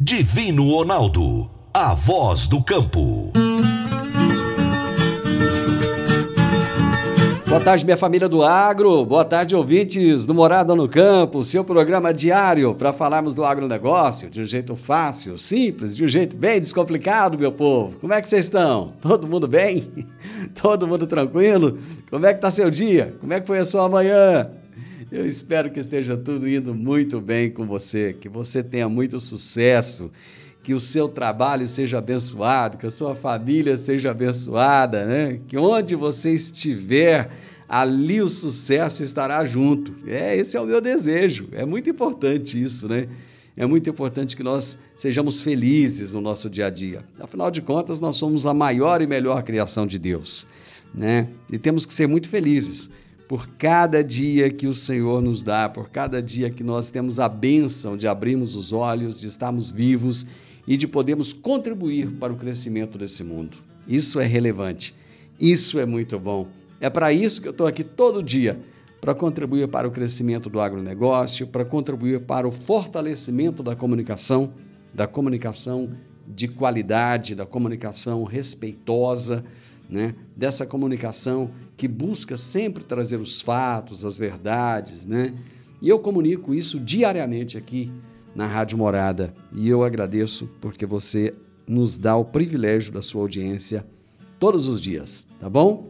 Divino Ronaldo, a voz do campo. Boa tarde, minha família do agro. Boa tarde, ouvintes do Morada no Campo, seu programa diário para falarmos do agronegócio de um jeito fácil, simples, de um jeito bem descomplicado, meu povo. Como é que vocês estão? Todo mundo bem? Todo mundo tranquilo? Como é que está seu dia? Como é que foi a sua manhã? Eu espero que esteja tudo indo muito bem com você, que você tenha muito sucesso, que o seu trabalho seja abençoado, que a sua família seja abençoada, né? Que onde você estiver, ali o sucesso estará junto. Esse é o meu desejo. É muito importante isso, né? É muito importante que nós sejamos felizes no nosso dia a dia. Afinal de contas, nós somos a maior e melhor criação de Deus, né? E temos que ser muito felizes por cada dia que o Senhor nos dá, por cada dia que nós temos a bênção de abrirmos os olhos, de estarmos vivos e de podermos contribuir para o crescimento desse mundo. Isso é relevante, isso é muito bom. É para isso que eu estou aqui todo dia, para contribuir para o crescimento do agronegócio, para contribuir para o fortalecimento da comunicação de qualidade, da comunicação respeitosa, né? Dessa comunicação que busca sempre trazer os fatos, as verdades, né? E eu comunico isso diariamente aqui na Rádio Morada e eu agradeço porque você nos dá o privilégio da sua audiência todos os dias, tá bom?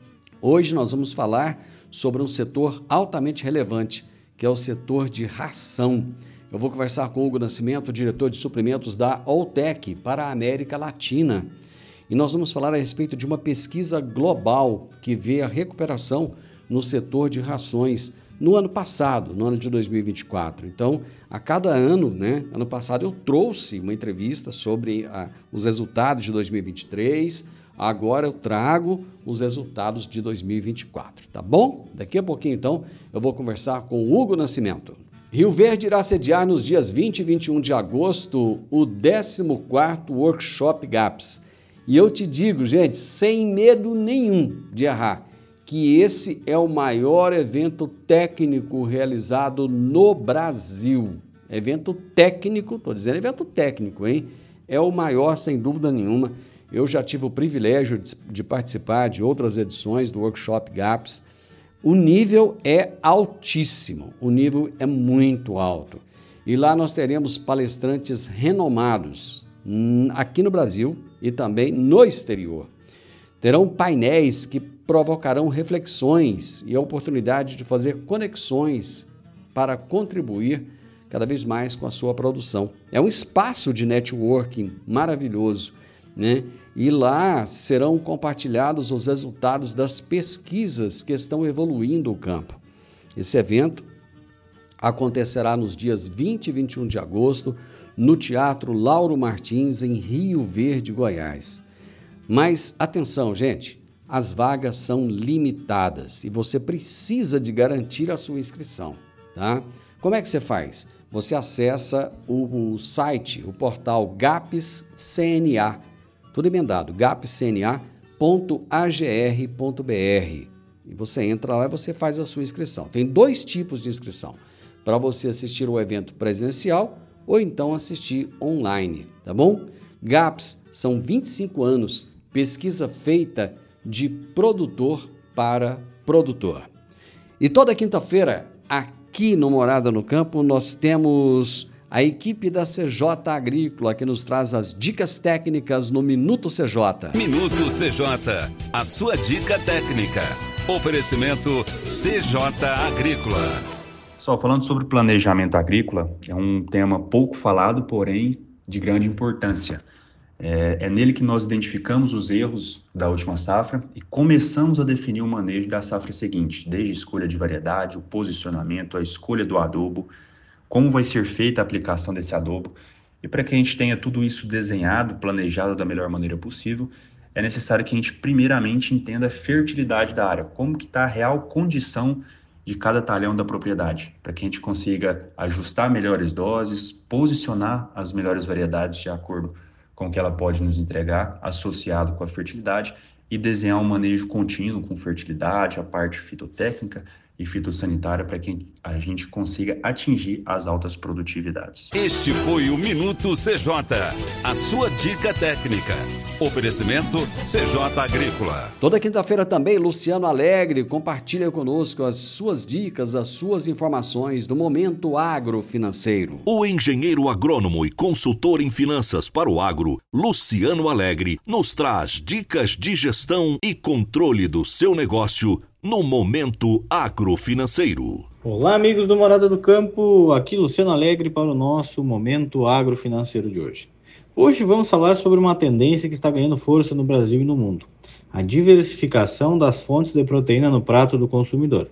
Hoje nós vamos falar sobre um setor altamente relevante, que é o setor de ração. Eu vou conversar com o Hugo Nascimento, diretor de suprimentos da Alltech para a América Latina. E nós vamos falar a respeito de uma pesquisa global que vê a recuperação no setor de rações no ano passado, no ano de 2024. Então, a cada ano, né? Ano passado eu trouxe uma entrevista sobre os resultados de 2023, agora eu trago os resultados de 2024, tá bom? Daqui a pouquinho, então, eu vou conversar com o Hugo Nascimento. Rio Verde irá sediar nos dias 20 e 21 de agosto o 14º Workshop GAPS. E eu te digo, gente, sem medo nenhum de errar, que esse é o maior evento técnico realizado no Brasil. Evento técnico, estou dizendo evento técnico, hein? É o maior, sem dúvida nenhuma. Eu já tive o privilégio de participar de outras edições do Workshop GAPS. O nível é altíssimo, o nível é muito alto. E lá nós teremos palestrantes renomados aqui no Brasil e também no exterior. Terão painéis que provocarão reflexões e a oportunidade de fazer conexões para contribuir cada vez mais com a sua produção. É um espaço de networking maravilhoso, né? E lá serão compartilhados os resultados das pesquisas que estão evoluindo o campo. Esse evento acontecerá nos dias 20 e 21 de agosto, no Teatro Lauro Martins, em Rio Verde, Goiás. Mas atenção, gente, as vagas são limitadas e você precisa de garantir a sua inscrição, tá? Como é que você faz? Você acessa o site, o portal GAPS CNA, tudo emendado, gapscna.agr.br, e você entra lá e você faz a sua inscrição. Tem 2 tipos de inscrição, para você assistir o evento presencial ou então assistir online, tá bom? GAPS são 25 anos, pesquisa feita de produtor para produtor. E toda quinta-feira, aqui no Morada no Campo, nós temos a equipe da CJ Agrícola que nos traz as dicas técnicas no Minuto CJ. Minuto CJ, a sua dica técnica. Oferecimento CJ Agrícola. Só falando sobre planejamento agrícola, é um tema pouco falado, porém de grande importância. É nele que nós identificamos os erros da última safra e começamos a definir o manejo da safra seguinte, desde a escolha de variedade, o posicionamento, a escolha do adubo, como vai ser feita a aplicação desse adubo. E para que a gente tenha tudo isso desenhado, planejado da melhor maneira possível, é necessário que a gente primeiramente entenda a fertilidade da área, como que está a real condição de cada talhão da propriedade, para que a gente consiga ajustar melhores doses, posicionar as melhores variedades de acordo com o que ela pode nos entregar, associado com a fertilidade, e desenhar um manejo contínuo com fertilidade, a parte fitotécnica e fitossanitária para que a gente consiga atingir as altas produtividades. Este foi o Minuto CJ, a sua dica técnica. Oferecimento CJ Agrícola. Toda quinta-feira também, Luciano Alegre compartilha conosco as suas dicas, as suas informações do Momento Agrofinanceiro. O engenheiro agrônomo e consultor em finanças para o agro, Luciano Alegre, nos traz dicas de gestão e controle do seu negócio no Momento Agrofinanceiro. Olá, amigos do Morada do Campo, aqui Luciano Alegre para o nosso Momento Agrofinanceiro de hoje. Hoje vamos falar sobre uma tendência que está ganhando força no Brasil e no mundo: a diversificação das fontes de proteína no prato do consumidor.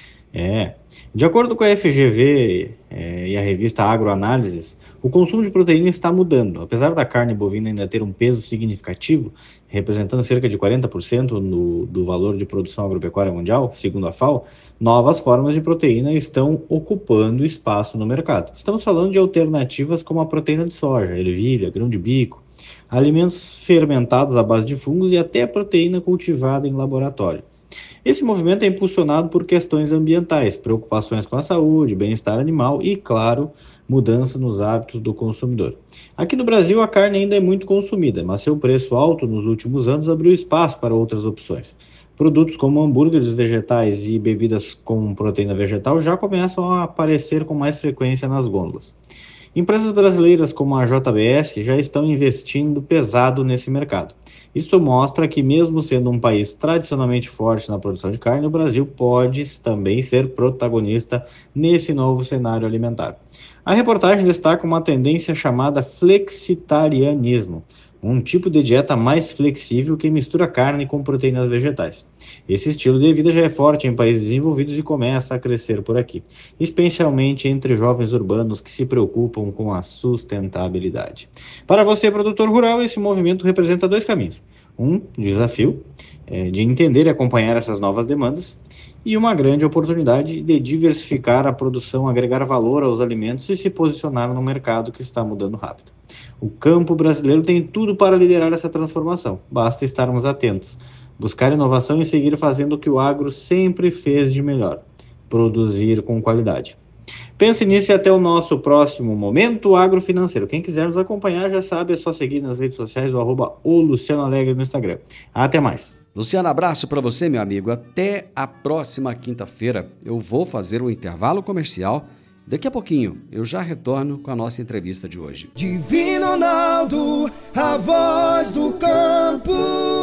De acordo com a FGV e a revista Agroanálises, o consumo de proteína está mudando. Apesar da carne bovina ainda ter um peso significativo, representando cerca de 40% do valor de produção agropecuária mundial, segundo a FAO, novas formas de proteína estão ocupando espaço no mercado. Estamos falando de alternativas como a proteína de soja, ervilha, grão de bico, alimentos fermentados à base de fungos e até a proteína cultivada em laboratório. Esse movimento é impulsionado por questões ambientais, preocupações com a saúde, bem-estar animal e, claro, mudança nos hábitos do consumidor. Aqui no Brasil, a carne ainda é muito consumida, mas seu preço alto nos últimos anos abriu espaço para outras opções. Produtos como hambúrgueres vegetais e bebidas com proteína vegetal já começam a aparecer com mais frequência nas gôndolas. Empresas brasileiras como a JBS já estão investindo pesado nesse mercado. Isso mostra que, mesmo sendo um país tradicionalmente forte na produção de carne, o Brasil pode também ser protagonista nesse novo cenário alimentar. A reportagem destaca uma tendência chamada flexitarianismo, um tipo de dieta mais flexível que mistura carne com proteínas vegetais. Esse estilo de vida já é forte em países desenvolvidos e começa a crescer por aqui, especialmente entre jovens urbanos que se preocupam com a sustentabilidade. Para você, produtor rural, esse movimento representa dois caminhos: um desafio de entender e acompanhar essas novas demandas, e uma grande oportunidade de diversificar a produção, agregar valor aos alimentos e se posicionar no mercado que está mudando rápido. O campo brasileiro tem tudo para liderar essa transformação, basta estarmos atentos, buscar inovação e seguir fazendo o que o agro sempre fez de melhor: produzir com qualidade. Pense nisso e até o nosso próximo Momento Agrofinanceiro. Quem quiser nos acompanhar já sabe, é só seguir nas redes sociais o Luciano Alegre no Instagram. Até mais. Luciano, abraço para você, meu amigo. Até a próxima quinta-feira. Eu vou fazer um intervalo comercial. Daqui a pouquinho eu já retorno com a nossa entrevista de hoje. Divino Ronaldo, a voz do campo.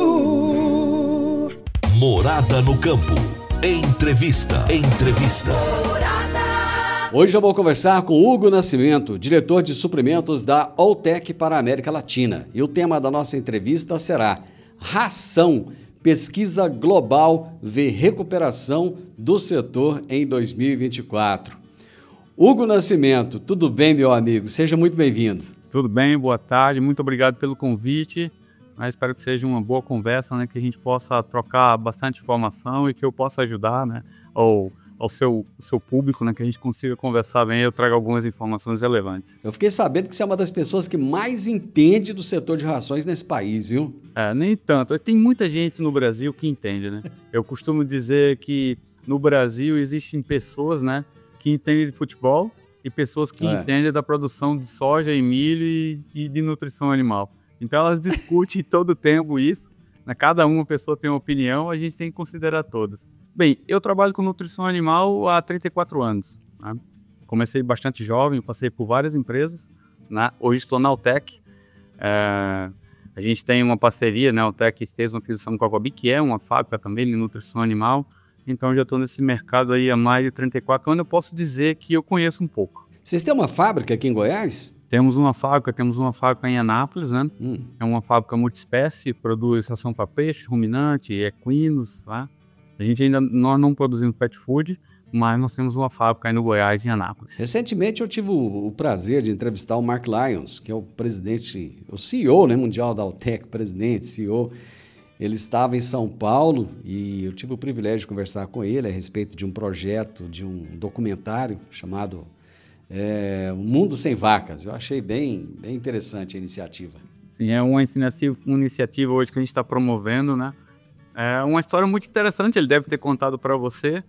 Morada no Campo. Entrevista. Hoje eu vou conversar com Hugo Nascimento, diretor de suprimentos da Alltech para a América Latina. E o tema da nossa entrevista será Ração. Pesquisa global vê recuperação do setor em 2024. Hugo Nascimento, tudo bem, meu amigo? Seja muito bem-vindo. Tudo bem, boa tarde, muito obrigado pelo convite. Espero que seja uma boa conversa, que a gente possa trocar bastante informação e que eu possa ajudar, ao seu público, que a gente consiga conversar bem e eu trago algumas informações relevantes. Eu fiquei sabendo que você é uma das pessoas que mais entende do setor de rações nesse país, viu? Nem tanto. Tem muita gente no Brasil que entende, Eu costumo dizer que no Brasil existem pessoas, que entendem de futebol e pessoas que entendem da produção de soja e milho e de nutrição animal. Então elas discutem todo o tempo isso, cada uma pessoa tem uma opinião, a gente tem que considerar todas. Bem, eu trabalho com nutrição animal há 34 anos. Comecei bastante jovem, passei por várias empresas. Hoje estou na Alltech. A gente tem uma parceria, a Alltech fez uma aquisição com a Cobi, que é uma fábrica também de nutrição animal. Então já estou nesse mercado aí há mais de 34 anos. Eu posso dizer que eu conheço um pouco. Vocês têm uma fábrica aqui em Goiás? Temos uma fábrica em Anápolis, É uma fábrica multiespécie, produz ração para peixe, ruminante, equinos, A gente nós não produzimos pet food, mas nós temos uma fábrica aí no Goiás, em Anápolis. Recentemente eu tive o prazer de entrevistar o Mark Lyons, que é o presidente, o CEO mundial da Alltech, presidente, CEO. Ele estava em São Paulo e eu tive o privilégio de conversar com ele a respeito de um projeto, de um documentário chamado O Mundo Sem Vacas. Eu achei bem interessante a iniciativa. Sim, é uma iniciativa hoje que a gente está promovendo, É uma história muito interessante, ele deve ter contado para você,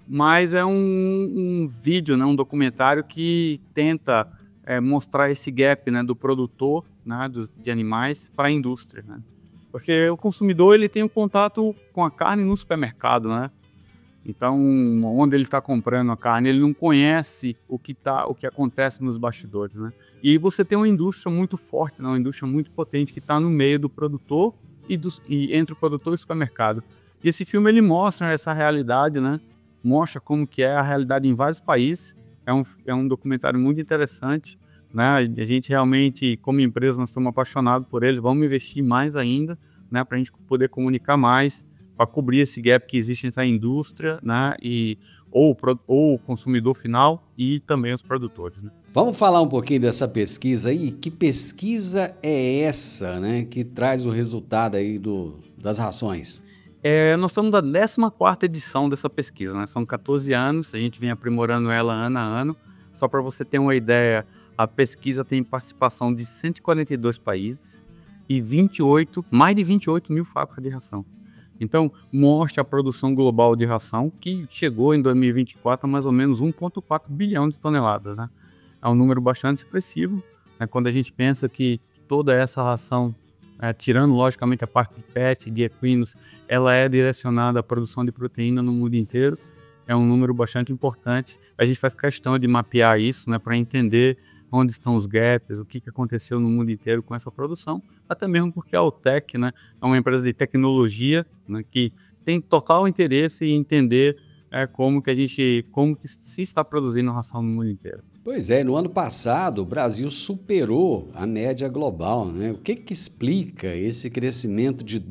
mas é um vídeo, né, um documentário que tenta mostrar esse gap, né, do produtor, né, de animais para a indústria, né? Porque o consumidor ele tem um contato com a carne no supermercado, né? Então, onde ele está comprando a carne, ele não conhece o que acontece nos bastidores, né? E você tem uma indústria muito forte, né? Uma indústria muito potente que está no meio do produtor e entre o produtor e o supermercado. E esse filme ele mostra essa realidade, né? Mostra como que é a realidade em vários países. É um documentário muito interessante, né? A gente realmente, como empresa, nós estamos apaixonados por ele. Vamos investir mais ainda, né? Para a gente poder comunicar mais, para cobrir esse gap que existe entre a indústria, né? Ou o consumidor final e também os produtores, né? Vamos falar um pouquinho dessa pesquisa aí. Que pesquisa é essa, né? Que traz o resultado aí das rações? Nós estamos na 14ª edição dessa pesquisa, né? São 14 anos, a gente vem aprimorando ela ano a ano. Só para você ter uma ideia, a pesquisa tem participação de 142 países e mais de 28 mil fábricas de ração. Então, mostra a produção global de ração, que chegou em 2024 a mais ou menos 1,4 bilhão de toneladas, né? É um número bastante expressivo, né? Quando a gente pensa que toda essa ração, tirando logicamente a parte de pet, de equinos, ela é direcionada à produção de proteína no mundo inteiro. É um número bastante importante. A gente faz questão de mapear isso, né, para entender onde estão os gaps, o que aconteceu no mundo inteiro com essa produção, até mesmo porque a Altec, né, é uma empresa de tecnologia, né, que tem total interesse em entender como que se está produzindo ração no mundo inteiro. Pois é, no ano passado o Brasil superou a média global, né? O que explica esse crescimento de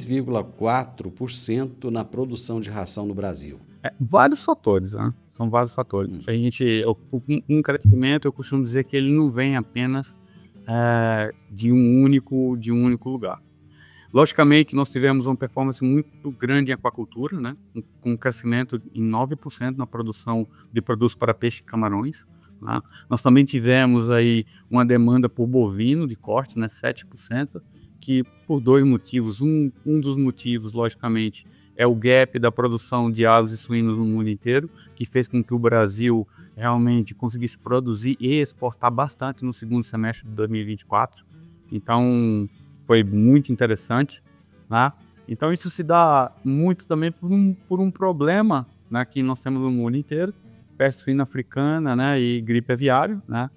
2,4% na produção de ração no Brasil? Vários fatores, né? São vários fatores. Um crescimento, eu costumo dizer que ele não vem apenas de um único lugar. Logicamente, nós tivemos uma performance muito grande em aquacultura, né? Com um crescimento em 9% na produção de produtos para peixe e camarões. Né? Nós também tivemos aí uma demanda por bovino de corte, né? 7%, que por dois motivos. Um dos motivos, logicamente, é o gap da produção de aves e suínos no mundo inteiro, que fez com que o Brasil realmente conseguisse produzir e exportar bastante no segundo semestre de 2024. Então, foi muito interessante, né? Então, isso se dá muito também por um problema, né, que nós temos no mundo inteiro, peste suína africana, né, e gripe aviária, né?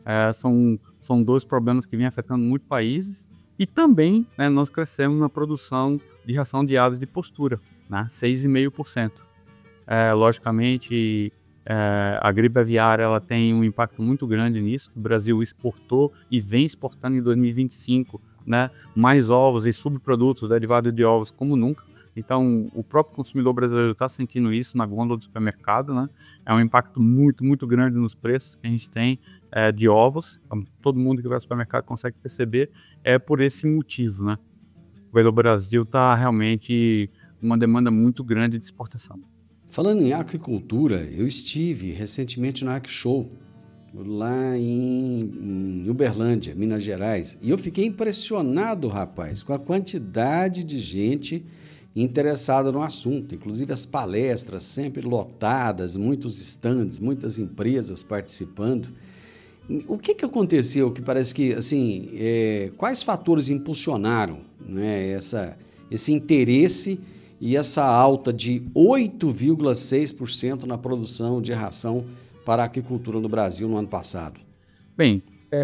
São dois problemas que vêm afetando muitos países. E também, né, nós crescemos na produção de ração de aves de postura, né, 6,5%. Logicamente, a gripe aviária ela tem um impacto muito grande nisso. O Brasil exportou e vem exportando em 2025, né, mais ovos e subprodutos derivados de ovos como nunca. Então, o próprio consumidor brasileiro está sentindo isso na gôndola do supermercado, né? É um impacto muito, muito grande nos preços que a gente tem de ovos. Então, todo mundo que vai ao supermercado consegue perceber. É por esse motivo, né? O Brasil está realmente uma demanda muito grande de exportação. Falando em aquicultura, eu estive recentemente no AquiShow, lá em Uberlândia, Minas Gerais, e eu fiquei impressionado, rapaz, com a quantidade de gente interessada no assunto, inclusive as palestras sempre lotadas, muitos stands, muitas empresas participando. O que aconteceu que parece que, assim, quais fatores impulsionaram, né, esse interesse e essa alta de 8,6% na produção de ração para a aquicultura no Brasil no ano passado? Bem,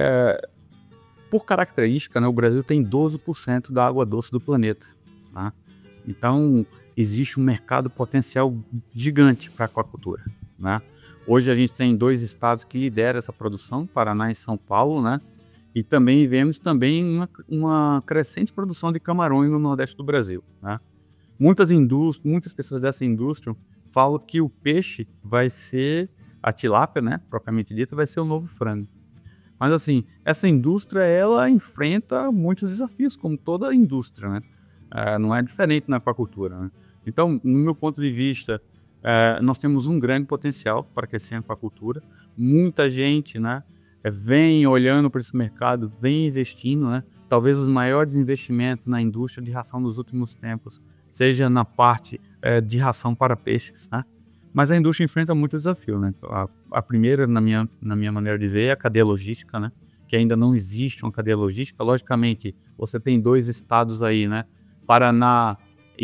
por característica, né, o Brasil tem 12% da água doce do planeta, tá? Então, existe um mercado potencial gigante para a aquacultura, né? Hoje a gente tem 2 estados que lideram essa produção, Paraná e São Paulo, né? E também vemos uma crescente produção de camarões no Nordeste do Brasil, né? Muitas pessoas dessa indústria falam que o peixe vai ser, a tilápia, né, propriamente dita, vai ser o novo frango. Mas assim, essa indústria, ela enfrenta muitos desafios, como toda indústria, né? Não é diferente na aquacultura, né? Então, no meu ponto de vista, nós temos um grande potencial para crescer a aquacultura. Muita gente, né, vem olhando para esse mercado, vem investindo, né? Talvez os maiores investimentos na indústria de ração dos últimos tempos seja na parte de ração para peixes, né? Mas a indústria enfrenta muito desafio, né? A primeira, na minha maneira de ver, é a cadeia logística, né? Que ainda não existe uma cadeia logística. Logicamente, você tem 2 estados aí, né? Paraná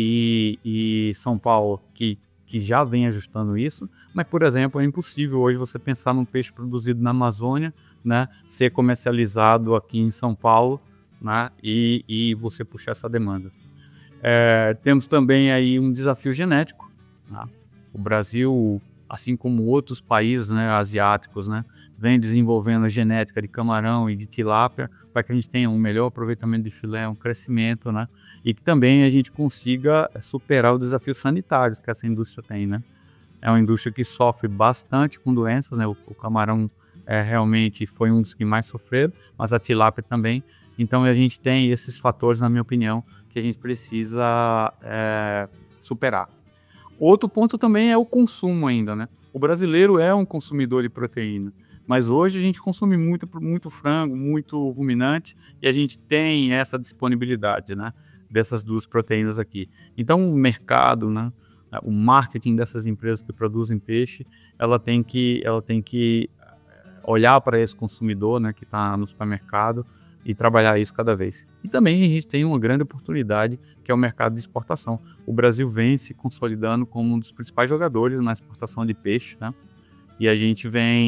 e São Paulo, que já vem ajustando isso. Mas, por exemplo, é impossível hoje você pensar num peixe produzido na Amazônia, né? Ser comercializado aqui em São Paulo, né? E você puxar essa demanda. Temos também aí um desafio genético, né? O Brasil, assim como outros países, né, asiáticos, né, vem desenvolvendo a genética de camarão e de tilápia para que a gente tenha um melhor aproveitamento de filé, um crescimento, né, e que também a gente consiga superar os desafios sanitários que essa indústria tem, né. É uma indústria que sofre bastante com doenças, né, o camarão realmente foi um dos que mais sofreram, mas a tilápia também. Então a gente tem esses fatores, na minha opinião, que a gente precisa superar. Outro ponto também é o consumo ainda, né? O brasileiro é um consumidor de proteína, mas hoje a gente consome muito frango, muito ruminante, e a gente tem essa disponibilidade, né, dessas 2 proteínas aqui. Então o mercado, né, o marketing dessas empresas que produzem peixe, ela tem que olhar para esse consumidor, né, que está no supermercado, e trabalhar isso cada vez. E também a gente tem uma grande oportunidade, que é o mercado de exportação. O Brasil vem se consolidando como um dos principais jogadores na exportação de peixe, né? E a gente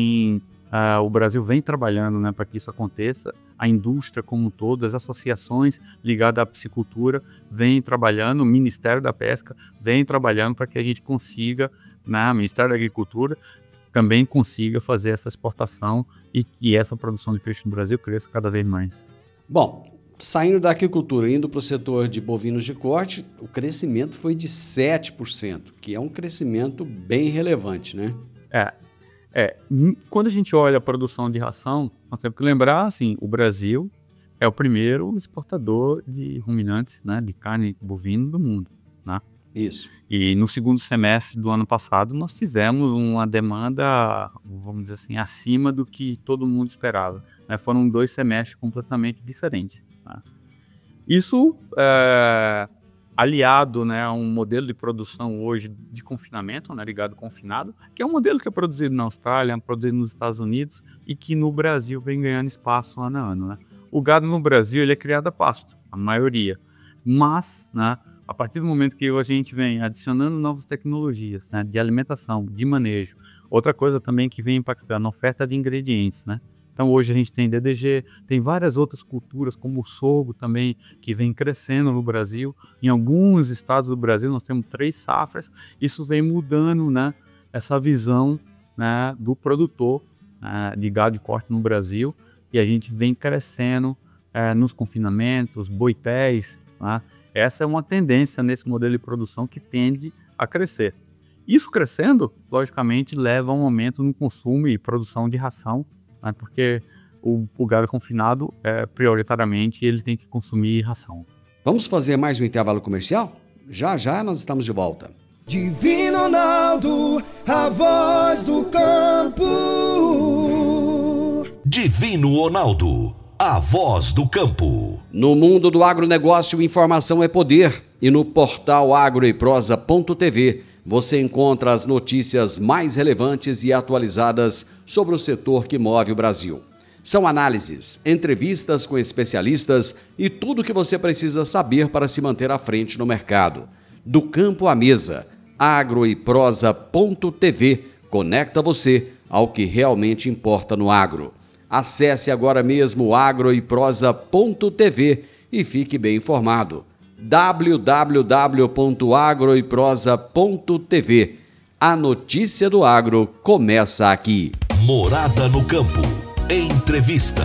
o Brasil vem trabalhando, né, para que isso aconteça. A indústria como um todo, as associações ligadas à piscicultura vêm trabalhando, o Ministério da Pesca vem trabalhando para que a gente consiga, né, o Ministério da Agricultura também consiga fazer essa exportação e que essa produção de peixe no Brasil cresça cada vez mais. Bom, saindo da agricultura e indo para o setor de bovinos de corte, o crescimento foi de 7%, que é um crescimento bem relevante, né? Quando a gente olha a produção de ração, nós temos que lembrar, assim, o Brasil é o primeiro exportador de ruminantes, né, de carne bovina do mundo, né? Isso. E no segundo semestre do ano passado nós tivemos uma demanda, vamos dizer assim, acima do que todo mundo esperava, né? Foram 2 semestres completamente diferentes, né? Isso aliado, né, a um modelo de produção hoje de confinamento, né, ligado confinado, que é um modelo que é produzido na Austrália, produzido nos Estados Unidos e que no Brasil vem ganhando espaço ano a ano, né? O gado no Brasil ele é criado a pasto, a maioria, mas, né, a partir do momento que a gente vem adicionando novas tecnologias, né, de alimentação, de manejo, outra coisa também que vem impactando a oferta de ingredientes, né? Então hoje a gente tem DDG, tem várias outras culturas como o sorgo também que vem crescendo no Brasil. Em alguns estados do Brasil nós temos 3 safras. Isso vem mudando, né, essa visão, né, do produtor, de gado de corte no Brasil, e a gente vem crescendo nos confinamentos, boipés, né? Essa é uma tendência nesse modelo de produção que tende a crescer. Isso crescendo, logicamente, leva a um aumento no consumo e produção de ração, né? Porque o gado confinado, prioritariamente, ele tem que consumir ração. Vamos fazer mais um intervalo comercial? Já nós estamos de volta. Divino Ronaldo, a voz do campo. Divino Ronaldo, a voz do campo. No mundo do agronegócio, informação é poder. E no portal agroeprosa.tv você encontra as notícias mais relevantes e atualizadas sobre o setor que move o Brasil. São análises, entrevistas com especialistas e tudo o que você precisa saber para se manter à frente no mercado. Do campo à mesa, agroeprosa.tv conecta você ao que realmente importa no agro. Acesse agora mesmo agroeprosa.tv e fique bem informado. www.agroeprosa.tv. A notícia do agro começa aqui. Morada no campo. Entrevista.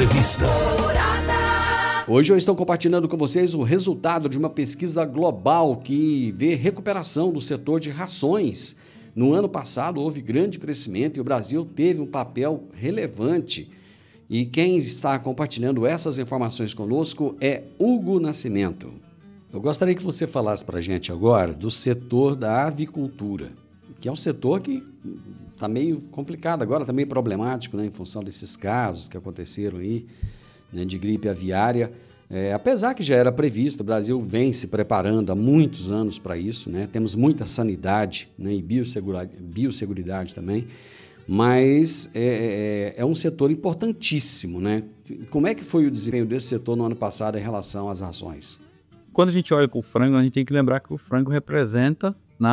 Hoje eu estou compartilhando com vocês o resultado de uma pesquisa global que vê recuperação do setor de rações. No ano passado houve grande crescimento e o Brasil teve um papel relevante. E quem está compartilhando essas informações conosco é Hugo Nascimento. Eu gostaria que você falasse para a gente agora do setor da avicultura, que é um setor que está meio complicado agora, está meio problemático, né, em função desses casos que aconteceram aí, né, de gripe aviária. Apesar que já era previsto, o Brasil vem se preparando há muitos anos para isso, né? Temos muita sanidade, né? E biosseguridade também, mas é um setor importantíssimo, né? Como é que foi o desempenho desse setor no ano passado em relação às rações? Quando a gente olha para o frango, a gente tem que lembrar que o frango representa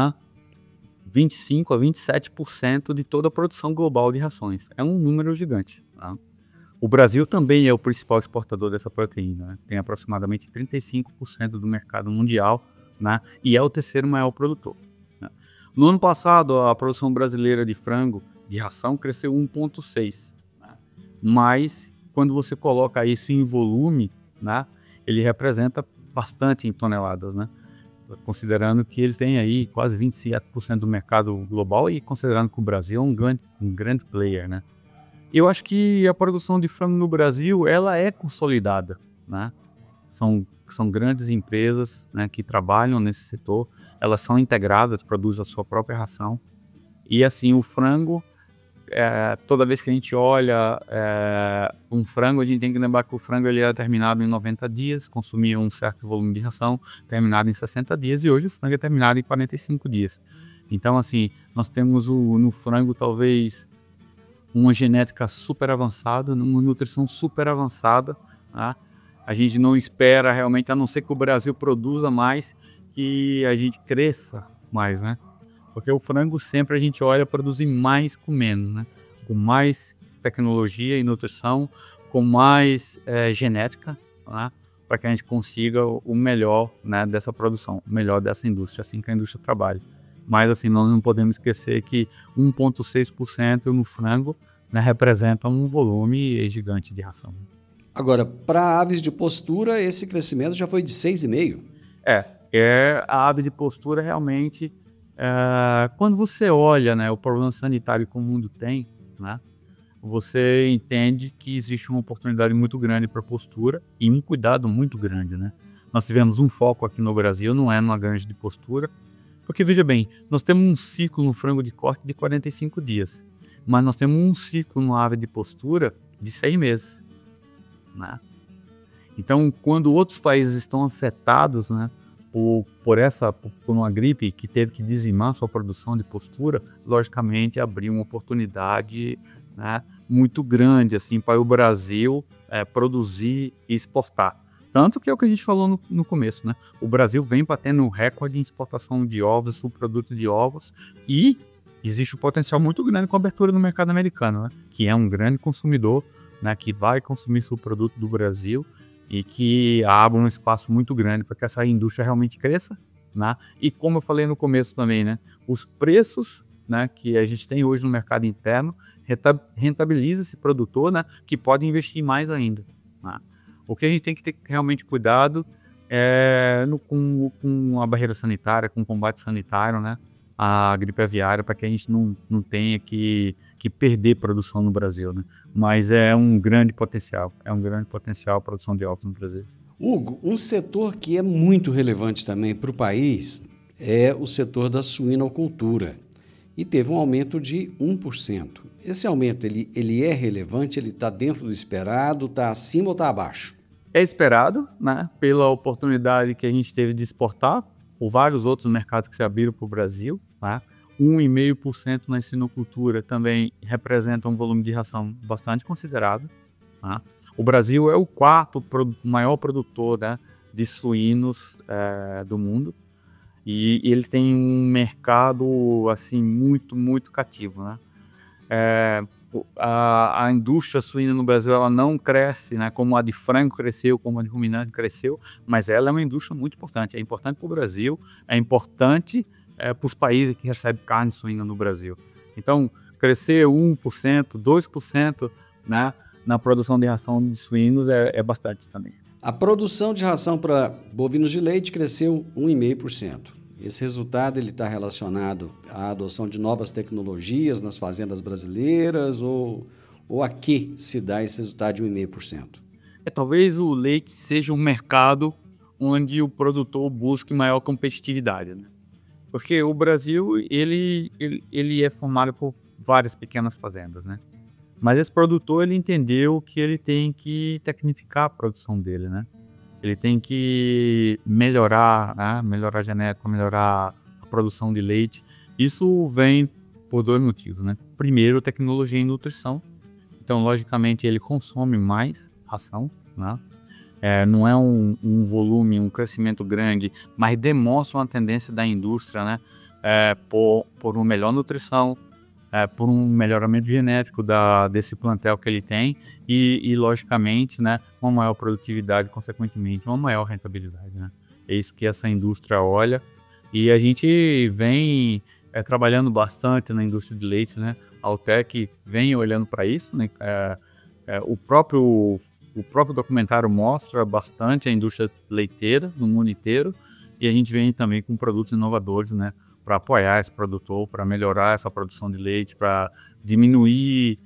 25% a 27% de toda a produção global de rações. É um número gigante. Tá? O Brasil também é o principal exportador dessa proteína, né? Tem aproximadamente 35% do mercado mundial, né? E é o terceiro maior produtor. Né? No ano passado, a produção brasileira de frango de ração cresceu 1,6%. Né? Mas, quando você coloca isso em volume, né? Ele representa bastante em toneladas, né? Considerando que ele tem aí quase 27% do mercado global e considerando que o Brasil é um grande player, né? Eu acho que a produção de frango no Brasil, ela é consolidada, né? São grandes empresas, né, que trabalham nesse setor, elas são integradas, produzem a sua própria ração. E assim, o frango, toda vez que a gente olha um frango, a gente tem que lembrar que o frango ele era terminado em 90 dias, consumia um certo volume de ração, terminado em 60 dias, e hoje o frango é terminado em 45 dias. Então, assim, nós temos no frango talvez uma genética super avançada, uma nutrição super avançada, tá? A gente não espera realmente, a não ser que o Brasil produza mais, que a gente cresça mais, né? Porque o frango sempre a gente olha produzir mais com menos, né? Com mais tecnologia e nutrição, com mais genética, né? Para que a gente consiga o melhor, né, dessa produção, o melhor dessa indústria, assim que a indústria trabalha. Mas assim, nós não podemos esquecer que 1,6% no frango, né, representa um volume gigante de ração. Agora, para aves de postura, esse crescimento já foi de 6,5%. A ave de postura realmente, quando você olha, né, o problema sanitário que o mundo tem, né, você entende que existe uma oportunidade muito grande para postura e um cuidado muito grande, né? Nós tivemos um foco aqui no Brasil, não é numa granja de postura, porque veja bem, nós temos um ciclo no frango de corte de 45 dias, mas nós temos um ciclo no ave de postura de 6 meses, né? Então, quando outros países estão afetados, né, por uma gripe que teve que dizimar sua produção de postura, logicamente abriu uma oportunidade, né, muito grande assim, para o Brasil produzir e exportar. Tanto que é o que a gente falou no começo, né? O Brasil vem batendo recorde em exportação de ovos, subproduto de ovos, e existe um potencial muito grande com a abertura no mercado americano, né? Que é um grande consumidor, né, que vai consumir subproduto do Brasil e que abre um espaço muito grande para que essa indústria realmente cresça, né? E como eu falei no começo também, né, os preços, né, que a gente tem hoje no mercado interno rentabiliza esse produtor, né, que pode investir mais ainda, né? O que a gente tem que ter realmente cuidado com a barreira sanitária, com o combate sanitário, né, a gripe aviária, para que a gente não tenha que perder produção no Brasil, né? Mas é um grande potencial a produção de ovos no Brasil. Hugo, um setor que é muito relevante também para o país é o setor da suinocultura, e teve um aumento de 1%. Esse aumento, ele é relevante, ele está dentro do esperado, está acima ou está abaixo? É esperado, né, pela oportunidade que a gente teve de exportar por vários outros mercados que se abriram para o Brasil, tá? 1,5% na suinocultura também representa um volume de ração bastante considerável, tá? O Brasil é o quarto maior produtor, né, de suínos do mundo, e ele tem um mercado assim, muito, muito cativo, né? A indústria suína no Brasil ela não cresce, né, como a de frango cresceu, como a de ruminante cresceu, mas ela é uma indústria muito importante. É importante para o Brasil, é importante para os países que recebem carne suína no Brasil. Então, crescer 1%, 2%, né, na produção de ração de suínos é bastante também. A produção de ração para bovinos de leite cresceu 1,5%. Esse resultado está relacionado à adoção de novas tecnologias nas fazendas brasileiras ou a que se dá esse resultado de 1,5%? Talvez o leite seja um mercado onde o produtor busque maior competitividade, né? Porque o Brasil ele é formado por várias pequenas fazendas, né? Mas esse produtor ele entendeu que ele tem que tecnificar a produção dele, né? ele tem que melhorar, né? Melhorar a genética, melhorar a produção de leite. Isso vem por 2 motivos, né? Primeiro, tecnologia em nutrição. Então, logicamente, ele consome mais ração, né? Não é um volume, um crescimento grande, mas demonstra uma tendência da indústria, né? Por uma melhor nutrição, por um melhoramento genético desse plantel que ele tem e logicamente, né, uma maior produtividade, consequentemente, uma maior rentabilidade, né? É isso que essa indústria olha e a gente vem trabalhando bastante na indústria de leite, né? A Altec vem olhando para isso, né? O próprio documentário mostra bastante a indústria leiteira no mundo inteiro e a gente vem também com produtos inovadores, né, para apoiar esse produtor, para melhorar essa produção de leite, para diminuir,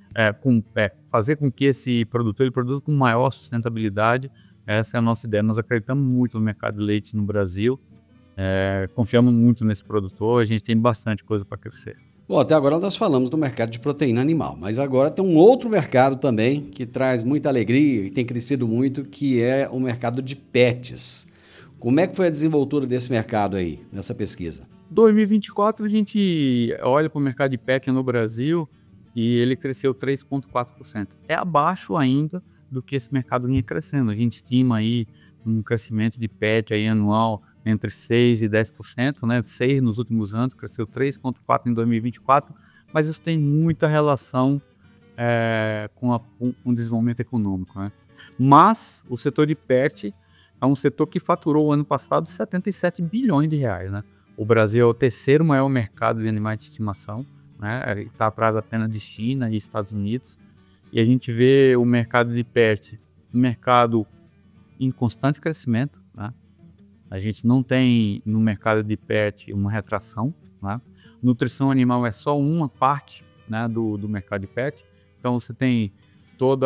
fazer com que esse produtor ele produza com maior sustentabilidade. Essa é a nossa ideia. Nós acreditamos muito no mercado de leite no Brasil, confiamos muito nesse produtor, a gente tem bastante coisa para crescer. Bom, até agora nós falamos do mercado de proteína animal, mas agora tem um outro mercado também que traz muita alegria e tem crescido muito, que é o mercado de pets. Como é que foi a desenvoltura desse mercado aí, nessa pesquisa? 2024 a gente olha para o mercado de pet no Brasil e ele cresceu 3,4%. É abaixo ainda do que esse mercado vinha crescendo. A gente estima aí um crescimento de pet aí anual entre 6% e 10%, né? 6% nos últimos anos, cresceu 3,4% em 2024, mas isso tem muita relação com o desenvolvimento econômico, né? Mas o setor de pet é um setor que faturou o ano passado 77 bilhões de reais, né? O Brasil é o terceiro maior mercado de animais de estimação, né? Está atrás apenas de China e Estados Unidos, e a gente vê o mercado de pet, um mercado em constante crescimento, né? A gente não tem no mercado de pet uma retração, né? Nutrição animal é só uma parte, né, do mercado de pet. Então você tem todo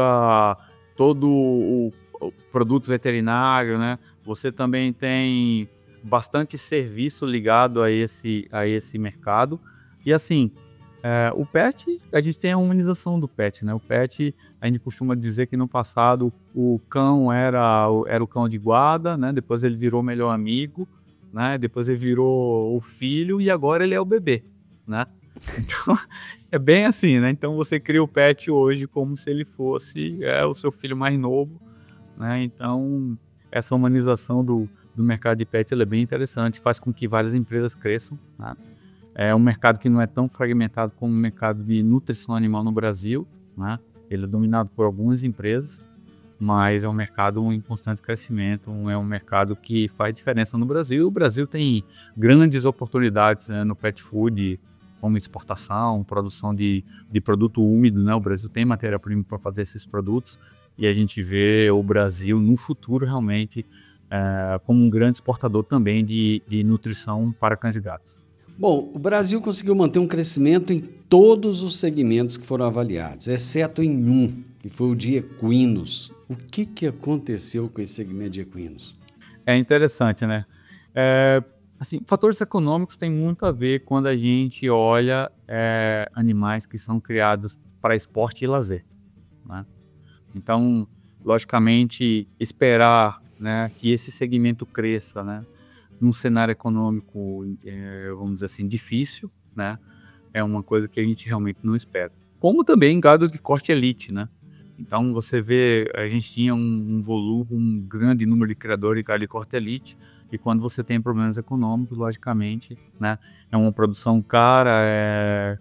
o produto veterinário, né? Você também tem bastante serviço ligado a esse mercado. E assim, o pet, a gente tem a humanização do pet, né? O pet, a gente costuma dizer que no passado o cão era o cão de guarda, né? Depois ele virou o melhor amigo, né? Depois ele virou o filho e agora ele é o bebê, né? Então, é bem assim, né? Então você cria o pet hoje como se ele fosse o seu filho mais novo, né? Então, essa humanização do mercado de pet ela é bem interessante, faz com que várias empresas cresçam, né? É um mercado que não é tão fragmentado como o mercado de nutrição animal no Brasil, né? Ele é dominado por algumas empresas, mas é um mercado em constante crescimento, é um mercado que faz diferença no Brasil. O Brasil tem grandes oportunidades, né, no pet food, como exportação, produção de produto úmido, né? O Brasil tem matéria-prima para fazer esses produtos e a gente vê o Brasil no futuro realmente como um grande exportador também de nutrição para cães e gatos. Bom, o Brasil conseguiu manter um crescimento em todos os segmentos que foram avaliados, exceto em um, que foi o de equinos. O que aconteceu com esse segmento de equinos? É interessante, né? Assim, fatores econômicos têm muito a ver quando a gente olha animais que são criados para esporte e lazer, né? Então, logicamente, esperar, né, que esse segmento cresça, né, num cenário econômico, vamos dizer assim, difícil, né, é uma coisa que a gente realmente não espera. Como também gado de corte elite, né? Então, você vê, a gente tinha um volume, um grande número de criadores de gado de corte elite, e quando você tem problemas econômicos, logicamente, né, é uma produção cara,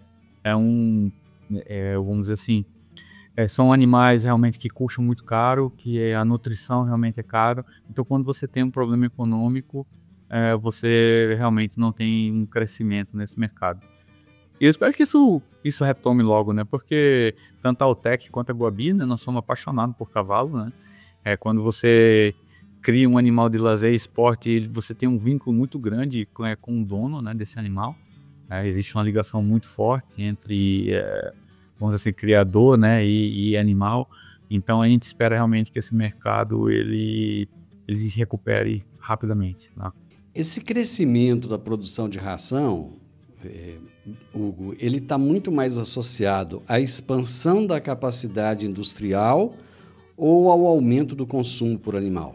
vamos dizer assim, são animais realmente que custam muito caro, que a nutrição realmente é caro. Então, quando você tem um problema econômico, você realmente não tem um crescimento nesse mercado. E eu espero que isso retome logo, né? Porque tanto a Altec quanto a Guabi, né, nós somos apaixonados por cavalo, né? Quando você cria um animal de lazer e esporte, você tem um vínculo muito grande com o dono, né, desse animal. Existe uma ligação muito forte entre, vamos dizer assim, criador, né, e animal. Então a gente espera realmente que esse mercado ele se recupere rapidamente, né? Esse crescimento da produção de ração, Hugo, ele está muito mais associado à expansão da capacidade industrial ou ao aumento do consumo por animal?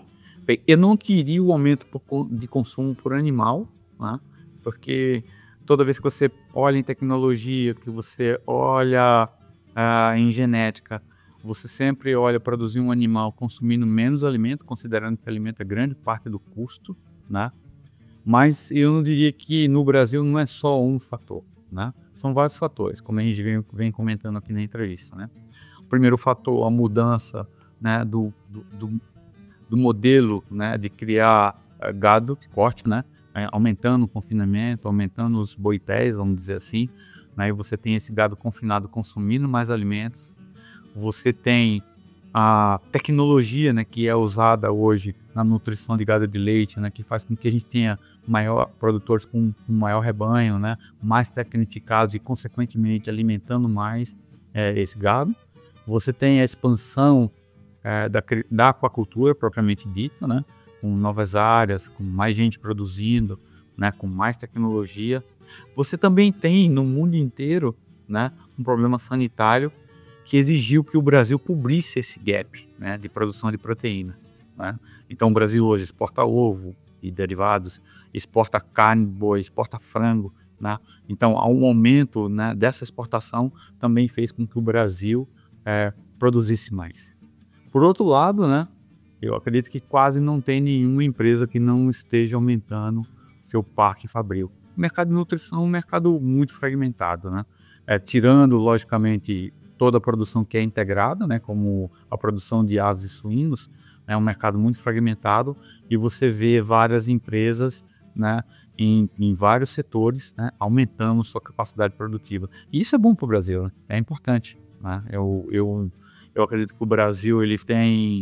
Bem, eu não queria o aumento de consumo por animal, né? Porque toda vez que você olha em tecnologia, que você olha em genética, você sempre olha produzir um animal consumindo menos alimento, considerando que o alimento é grande parte do custo, né? Mas eu não diria que no Brasil não é só um fator, né? São vários fatores, como a gente vem comentando aqui na entrevista, né? O primeiro fator, a mudança, né, do modelo, né, de criar gado de corte, né? Aumentando o confinamento, aumentando os boitéis, vamos dizer assim, né? E você tem esse gado confinado consumindo mais alimentos. Você tem a tecnologia, né, que é usada hoje na nutrição de gado de leite, né, que faz com que a gente tenha produtores com um maior rebanho, né, mais tecnificados e, consequentemente, alimentando mais esse gado. Você tem a expansão da aquacultura propriamente dita, né, com novas áreas, com mais gente produzindo, né, com mais tecnologia. Você também tem no mundo inteiro, né, um problema sanitário que exigiu que o Brasil cobrisse esse gap, né, de produção de proteína, né? Então o Brasil hoje exporta ovo e derivados, exporta carne de boi, exporta frango, né? Então um aumento, né, dessa exportação também fez com que o Brasil produzisse mais. Por outro lado, né, eu acredito que quase não tem nenhuma empresa que não esteja aumentando seu parque fabril. O mercado de nutrição é um mercado muito fragmentado, né? Tirando, logicamente, toda a produção que é integrada, né, como a produção de aves e suínos, é um mercado muito fragmentado e você vê várias empresas, né, em vários setores, né, aumentando sua capacidade produtiva. E isso é bom para o Brasil, né? É importante, né? Eu acredito que o Brasil ele tem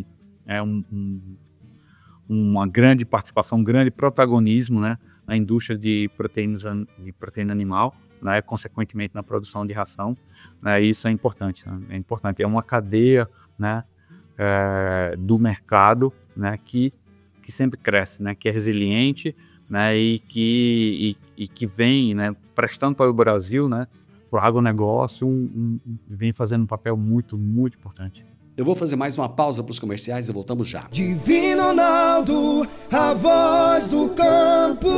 uma grande participação, um grande protagonismo, né, na indústria de proteína animal, né, consequentemente na produção de ração, né, isso é importante, né, é uma cadeia, né, do mercado, né, que sempre cresce, né, que é resiliente, né, e que vem, né, prestando para o Brasil, né, para o agronegócio, vem fazendo um papel muito, muito importante. Eu vou fazer mais uma pausa para os comerciais e voltamos já. Divino Ronaldo, a voz do campo.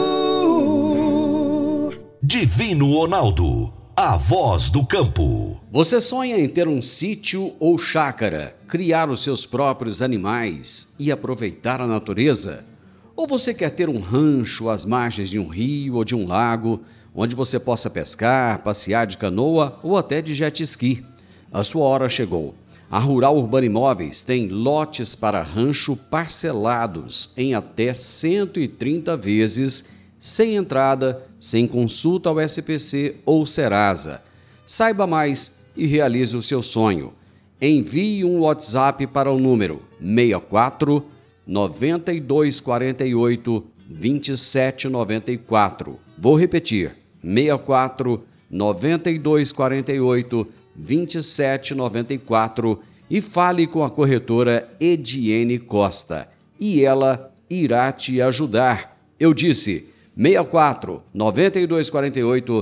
Divino Ronaldo, a voz do campo. Você sonha em ter um sítio ou chácara, criar os seus próprios animais e aproveitar a natureza? Ou você quer ter um rancho às margens de um rio ou de um lago, onde você possa pescar, passear de canoa ou até de jet ski? A sua hora chegou. A Rural Urbana Imóveis tem lotes para rancho parcelados em até 130 vezes, sem entrada, sem consulta ao SPC ou Serasa. Saiba mais e realize o seu sonho. Envie um WhatsApp para o número 64 9248 2794. Vou repetir, 64 9248 2794 e fale com a corretora Ediene Costa e ela irá te ajudar. Eu disse 64 9248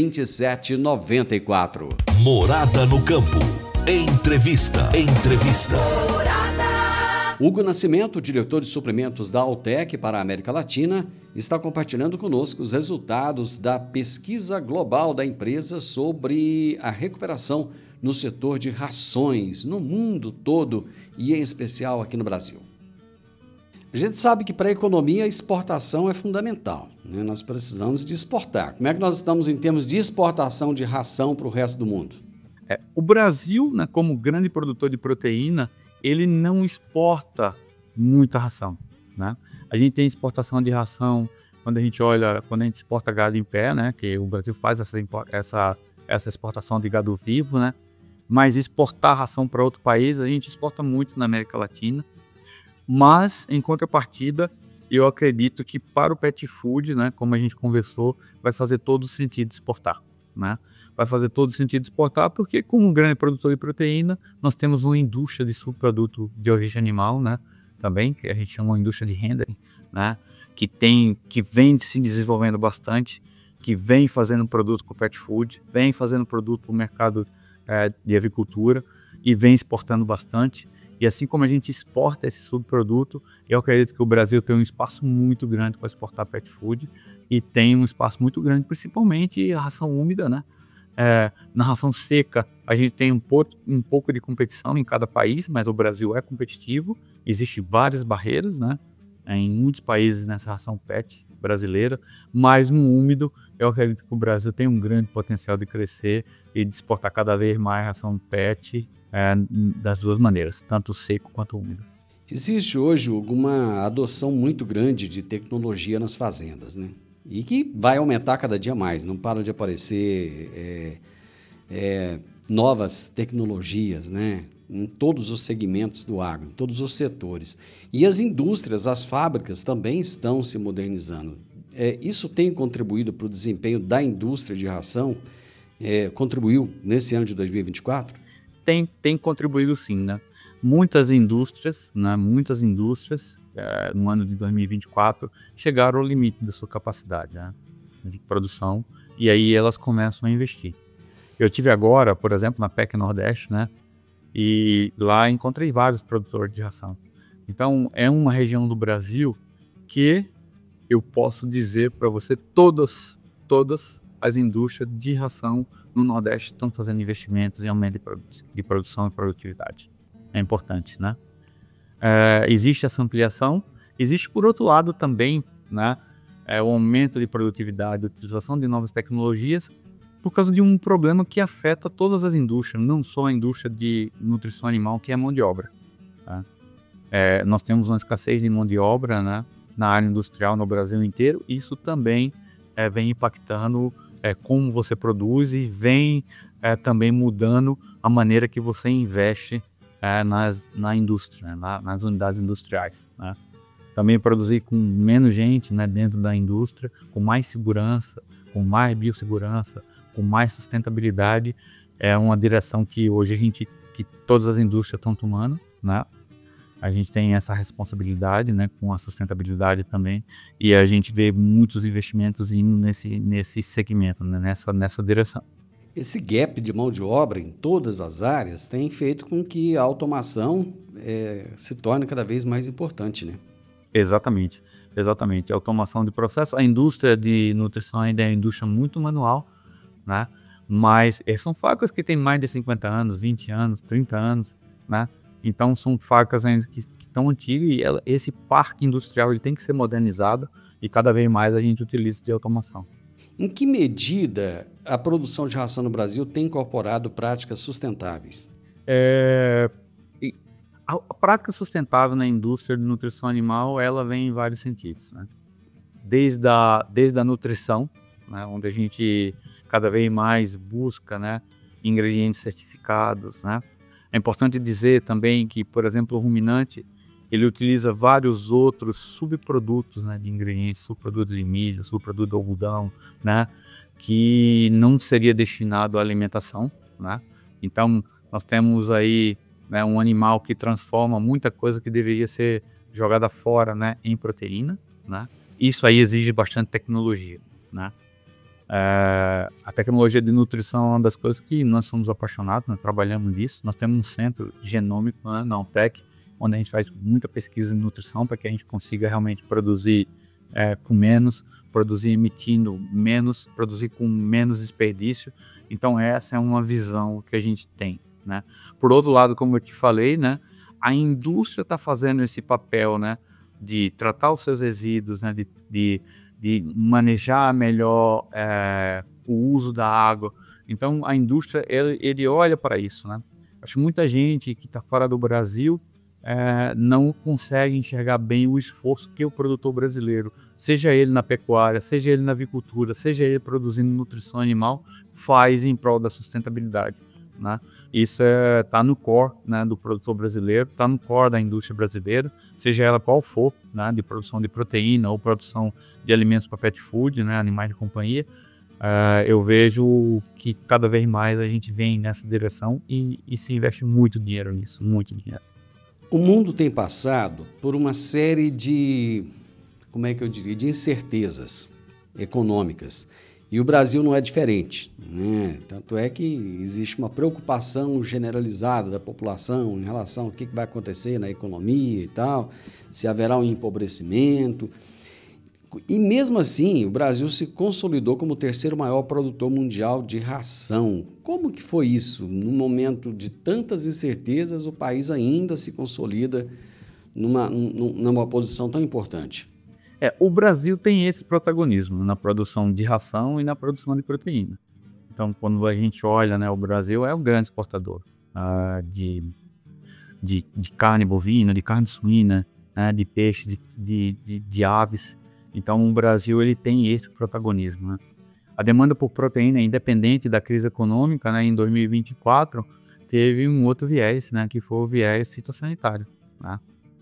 2794. Morada no campo. Entrevista. Hugo Nascimento, diretor de suprimentos da Altec para a América Latina, está compartilhando conosco os resultados da pesquisa global da empresa sobre a recuperação no setor de rações no mundo todo e em especial aqui no Brasil. A gente sabe que para a economia a exportação é fundamental, né? Nós precisamos de exportar. Como é que nós estamos em termos de exportação de ração para o resto do mundo? O Brasil, né, como grande produtor de proteína, ele não exporta muita ração, né? A gente tem exportação de ração quando a gente exporta gado em pé, né? Que o Brasil faz essa exportação de gado vivo, né? Mas exportar ração para outro país, a gente exporta muito na América Latina. Mas, em contrapartida, eu acredito que para o pet food, né, como a gente conversou, vai fazer todo sentido exportar, né? Vai fazer todo sentido exportar porque, como grande produtor de proteína, nós temos uma indústria de subproduto de origem animal, né? Também, que a gente chama de indústria de rendering, né? Que vem se desenvolvendo bastante, que vem fazendo produto para o pet food, vem fazendo produto para o mercado de avicultura e vem exportando bastante. E assim como a gente exporta esse subproduto, eu acredito que o Brasil tem um espaço muito grande para exportar pet food e tem um espaço muito grande, principalmente a ração úmida, né? Na ração seca, a gente tem um pouco de competição em cada país, mas o Brasil é competitivo, existem várias barreiras, né? Em muitos países nessa ração pet brasileira, mas no úmido, eu acredito que o Brasil tem um grande potencial de crescer e de exportar cada vez mais ração pet das duas maneiras, tanto seco quanto úmido. Existe hoje alguma adoção muito grande de tecnologia nas fazendas, né? E que vai aumentar cada dia mais, não param de aparecer novas tecnologias, né? Em todos os segmentos do agro, em todos os setores. E as indústrias, as fábricas também estão se modernizando. Isso tem contribuído para o desempenho da indústria de ração? Contribuiu nesse ano de 2024? Tem contribuído sim, né? Muitas indústrias, no ano de 2024, chegaram ao limite da sua capacidade, né, de produção, e aí elas começam a investir. Eu tive agora, por exemplo, na PEC Nordeste, né, e lá encontrei vários produtores de ração. Então, é uma região do Brasil que eu posso dizer para você, todas as indústrias de ração no Nordeste estão fazendo investimentos em aumento de produção e produtividade. É importante, né? Existe essa ampliação. Existe, por outro lado, também, né, o aumento de produtividade, a utilização de novas tecnologias, por causa de um problema que afeta todas as indústrias, não só a indústria de nutrição animal, que é a mão de obra. Tá? Nós temos uma escassez de mão de obra, né, na área industrial no Brasil inteiro, e isso também vem impactando como você produz e vem também mudando a maneira que você investe na indústria, né, nas unidades industriais. Né? Também produzir com menos gente, né, dentro da indústria, com mais segurança, com mais biossegurança, com mais sustentabilidade, é uma direção que hoje que todas as indústrias estão tomando, né? A gente tem essa responsabilidade, né, com a sustentabilidade também, e a gente vê muitos investimentos indo nesse segmento, né, nessa direção. Esse gap de mão de obra em todas as áreas tem feito com que a automação se torne cada vez mais importante, né? Exatamente. A automação de processo. A indústria de nutrição ainda é uma indústria muito manual, né? Mas são fábricas que têm mais de 50 anos, 20 anos, 30 anos, né? Então são fábricas ainda que estão antigas e esse parque industrial ele tem que ser modernizado e cada vez mais a gente utiliza de automação. Em que medida a produção de ração no Brasil tem incorporado práticas sustentáveis? A prática sustentável na indústria de nutrição animal, ela vem em vários sentidos, né? Desde a nutrição, né, onde a gente cada vez mais busca, né, ingredientes certificados, né? É importante dizer também que, por exemplo, o ruminante, ele utiliza vários outros subprodutos, né, de ingredientes, subproduto de milho, subproduto de algodão, né, que não seria destinado à alimentação, né? Então, nós temos aí, né, um animal que transforma muita coisa que deveria ser jogada fora, né, em proteína, né? Isso aí exige bastante tecnologia, né? A tecnologia de nutrição é uma das coisas que nós somos apaixonados, né? Trabalhamos nisso. Nós temos um centro genômico, né, na UTEC, onde a gente faz muita pesquisa em nutrição para que a gente consiga realmente produzir com menos, produzir emitindo menos, produzir com menos desperdício. Então essa é uma visão que a gente tem, né? Por outro lado, como eu te falei, né, a indústria está fazendo esse papel, né, de tratar os seus resíduos, né, de manejar melhor o uso da água. Então a indústria ele olha para isso, né? Acho que muita gente que está fora do Brasil não consegue enxergar bem o esforço que o produtor brasileiro, seja ele na pecuária, seja ele na avicultura, seja ele produzindo nutrição animal, faz em prol da sustentabilidade, né? Isso está no core, né, do produtor brasileiro, está no core da indústria brasileira, seja ela qual for, né, de produção de proteína ou produção de alimentos para pet food, né, animais de companhia. Eu vejo que cada vez mais a gente vem nessa direção e se investe muito dinheiro nisso, muito dinheiro. O mundo tem passado por uma série de, de incertezas econômicas. E o Brasil não é diferente, né? Tanto é que existe uma preocupação generalizada da população em relação ao que vai acontecer na economia e tal, se haverá um empobrecimento. E mesmo assim, o Brasil se consolidou como o terceiro maior produtor mundial de ração. Como que foi isso? Num momento de tantas incertezas, o país ainda se consolida numa posição tão importante. O Brasil tem esse protagonismo na produção de ração e na produção de proteína. Então, quando a gente olha, né, o Brasil é um grande exportador de carne bovina, de carne suína, né, de peixe, de aves. Então, o Brasil ele tem esse protagonismo, né? A demanda por proteína, independente da crise econômica, né, em 2024, teve um outro viés, né, que foi o viés fitossanitário, né?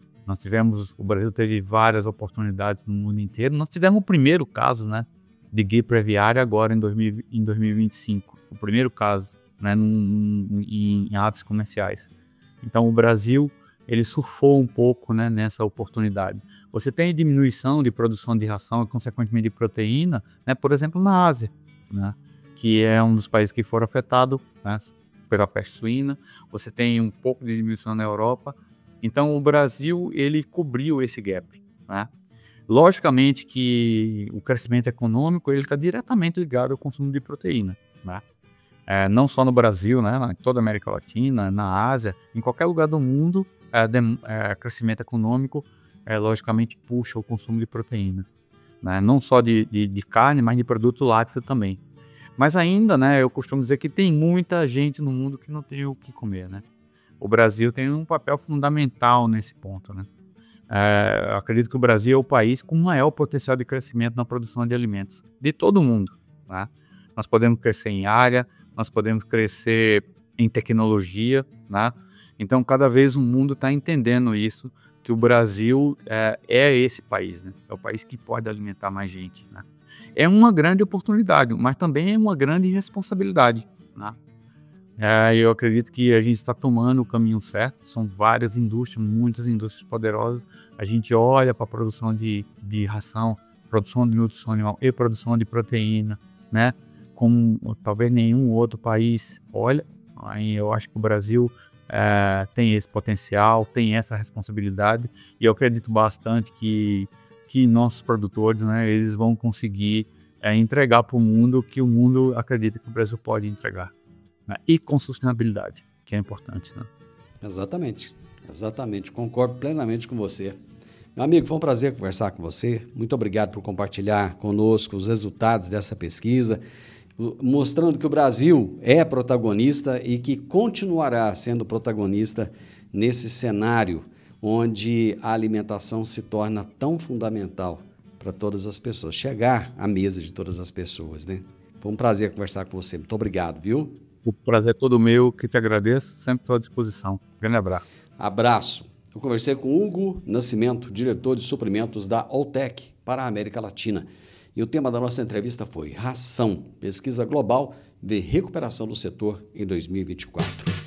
O Brasil teve várias oportunidades no mundo inteiro. Nós tivemos o primeiro caso, né, de gripe aviária agora em 2025. O primeiro caso, né, em aves comerciais. Então, o Brasil ele surfou um pouco, né, nessa oportunidade. Você tem diminuição de produção de ração e, consequentemente, de proteína, né, por exemplo, na Ásia, né, que é um dos países que foram afetados, né, pela peste suína. Você tem um pouco de diminuição na Europa. Então, o Brasil ele cobriu esse gap, né? Logicamente que o crescimento econômico ele está diretamente ligado ao consumo de proteína, né? Não só no Brasil, né? Em toda a América Latina, na Ásia, em qualquer lugar do mundo, crescimento econômico logicamente puxa o consumo de proteína, né? Não só de carne, mas de produto lácteo também. Mas ainda, né, eu costumo dizer que tem muita gente no mundo que não tem o que comer, né? O Brasil tem um papel fundamental nesse ponto, né? Eu acredito que o Brasil é o país com maior potencial de crescimento na produção de alimentos de todo o mundo, né? Nós podemos crescer em área, nós podemos crescer em tecnologia, né? Então, cada vez o mundo está entendendo isso, que o Brasil é esse país, né? É o país que pode alimentar mais gente, né? É uma grande oportunidade, mas também é uma grande responsabilidade, né? Eu acredito que a gente está tomando o caminho certo. São várias indústrias, muitas indústrias poderosas. A gente olha para a produção de ração, produção de nutrição animal e produção de proteína, né? Como talvez nenhum outro país olha. Aí eu acho que o Brasil tem esse potencial, tem essa responsabilidade, e eu acredito bastante que nossos produtores, né, eles vão conseguir entregar para o mundo o que o mundo acredita que o Brasil pode entregar. E com sustentabilidade, que é importante, né? Exatamente, concordo plenamente com você. Meu amigo, foi um prazer conversar com você. Muito obrigado por compartilhar conosco os resultados dessa pesquisa, mostrando que o Brasil é protagonista e que continuará sendo protagonista nesse cenário onde a alimentação se torna tão fundamental para todas as pessoas, chegar à mesa de todas as pessoas, né? Foi um prazer conversar com você. Muito obrigado, viu? O prazer é todo meu, que te agradeço, sempre estou à disposição. Grande abraço. Abraço. Eu conversei com Hugo Nascimento, diretor de suprimentos da Alltech para a América Latina. E o tema da nossa entrevista foi Ração, pesquisa global de recuperação do setor em 2024.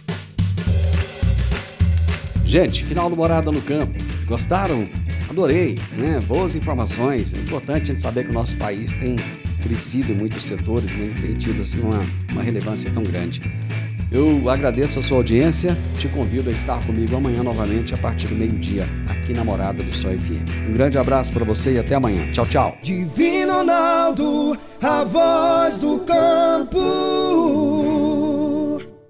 Gente, final do Morada no Campo. Gostaram? Adorei, né? Boas informações. É importante a gente saber que o nosso país tem crescido em muitos setores, né? Tem tido assim, uma relevância tão grande. Eu agradeço a sua audiência, te convido a estar comigo amanhã novamente a partir do meio-dia, aqui na Morada do Sol FM. Um grande abraço para você e até amanhã. Tchau, tchau. Divino Ronaldo, a voz do campo.